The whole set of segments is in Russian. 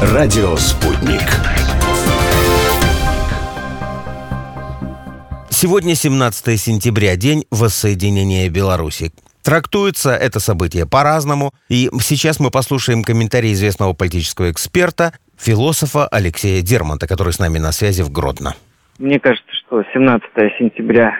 Радио «Спутник». Сегодня 17 сентября, день воссоединения Беларуси. Трактуется это событие по-разному, и сейчас мы послушаем комментарий известного политического эксперта, философа Алексея Дермонта, который с нами на связи в Гродно. Мне кажется, что 17 сентября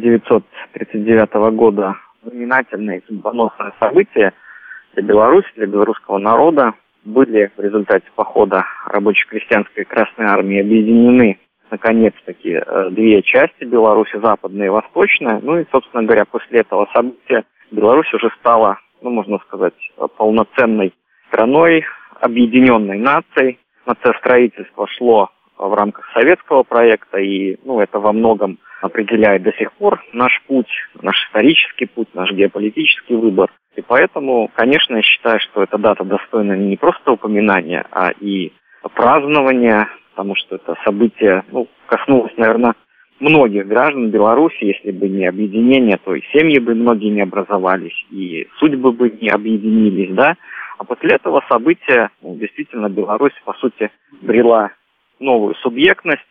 1939 года знаменательное и судьбоносное событие для Беларуси, для белорусского народа. Были в результате похода рабоче-крестьянской Красной Армии объединены наконец-таки две части Беларуси, западная и восточная. Ну и, собственно говоря, после этого события Беларусь уже стала, можно сказать, полноценной страной, объединенной нацией. Нациостроительство шло в рамках советского проекта, и это во многом определяет до сих пор наш путь, наш исторический путь, наш геополитический выбор. И поэтому, конечно, я считаю, что эта дата достойна не просто упоминания, а и празднования, потому что это событие коснулось, наверное, многих граждан Беларуси. Если бы не объединение, то и семьи бы многие не образовались, и судьбы бы не объединились, да. А после этого события действительно Беларусь, по сути, брела новую субъектность,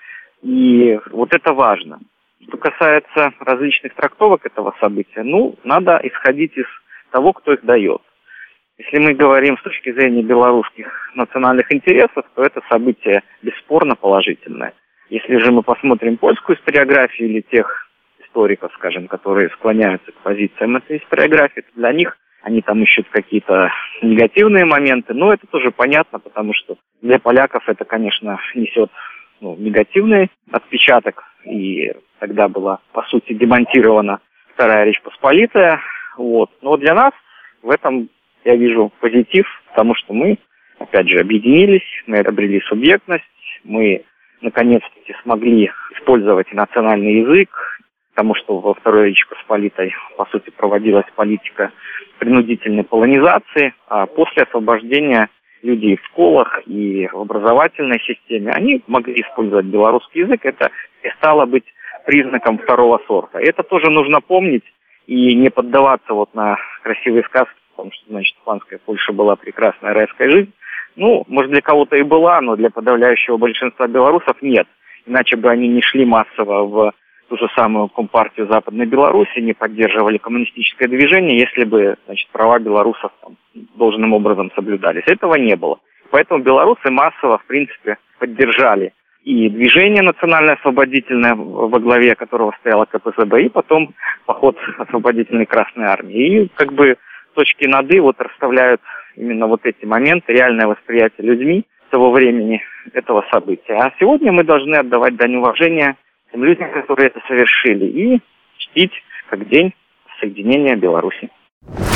и вот это важно. Что касается различных трактовок этого события, надо исходить из того, кто их дает. Если мы говорим с точки зрения белорусских национальных интересов, то это событие бесспорно положительное. Если же мы посмотрим польскую историографию или тех историков, скажем, которые склоняются к позициям этой историографии, то для них они там ищут какие-то негативные моменты, но это тоже понятно, потому что для поляков это, конечно, несет негативный отпечаток, и тогда была, по сути, демонтирована Вторая Речь Посполитая. Но для нас в этом я вижу позитив, потому что мы, опять же, объединились, мы обрели субъектность, мы наконец-таки смогли использовать национальный язык, потому что во Второй Речи Посполитой, по сути, проводилась политика принудительной полонизации, а после освобождения люди и в школах, и в образовательной системе, они могли использовать белорусский язык, это стало быть признаком второго сорта. И это тоже нужно помнить и не поддаваться на красивые сказки, потому что, в панской Польше была прекрасная райская жизнь. Может, для кого-то и была, но для подавляющего большинства белорусов нет. Иначе бы они не шли массово в ту же самую Компартию Западной Беларуси, не поддерживали коммунистическое движение, если бы, права белорусов должным образом соблюдались. Этого не было. Поэтому белорусы массово, в принципе, поддержали и движение национально-освободительное, во главе которого стояла КПСБ, и потом поход освободительной Красной Армии. И точки над «и» расставляют именно эти моменты, реальное восприятие людьми того времени этого события. А сегодня мы должны отдавать дань уважения тем людям, которые это совершили, и чтить как день соединения Беларуси.